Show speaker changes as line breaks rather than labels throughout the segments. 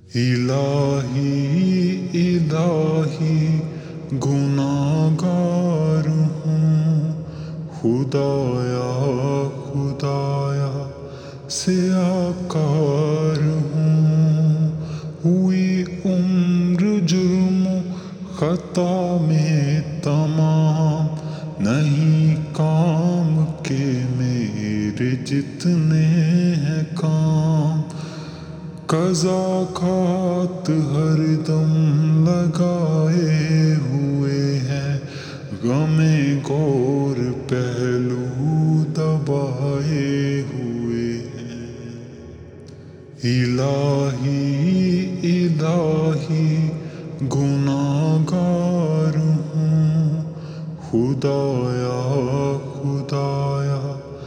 الہی الہی گناہگار ہوں، خدایا خدایا سیاکار ہوں، ہوئی عمر جرم و خطا میں تمام، نہیں کام کے میرے جتنے ہیں کام، قضا کھات ہر دم لگائے ہوئے ہیں، غم گور پہلو دبائے ہوئے ہیں۔ الہی الہی گناہگار ہوں، خدایا خدایا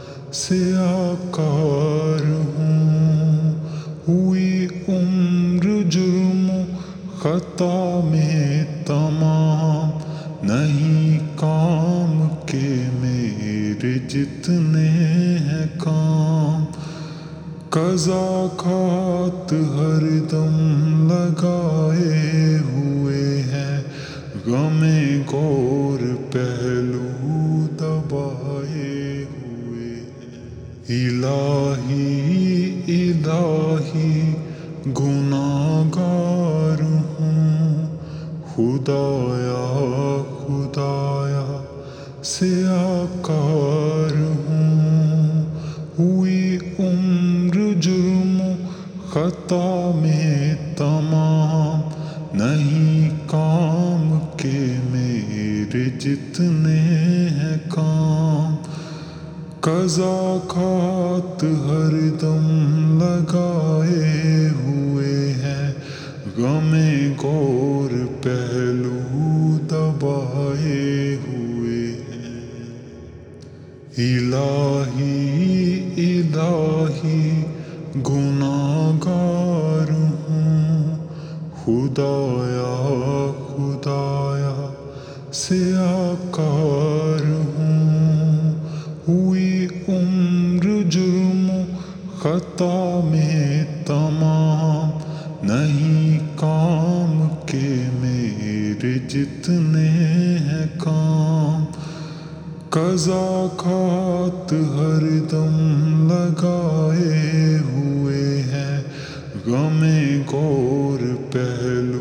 سیاکار ہوں، ہوئی عمر جرم و خطا میں تمام، نہیں کام کے میرے جتنے ہیں کام، قضا کھات ہر دم لگائے ہوئے ہیں، غم گور پہلو دبائے ہوئے ہیں۔ الہی الہی گناہگار ہوں، خدایا خدایا سیاکار ہوں، ہوئی عمر جرم و خطا میں تمام، نہیں کام کے میرے جتنے ہیں کام، قضا کھات ہر دم لگائے ہوئے ہیں، غم گور پہلو دبائے ہوئے ہیں۔ الہی الہی گناہگار ہوں، خدایا خدایا سیاکار ہوں، ہوئی عمر جرم و خطا میں تمام، نہیں کام کے میرے جتنے ہیں کام، قضا کھات ہر دم لگائے ہوئے ہیں، غم گور پہلو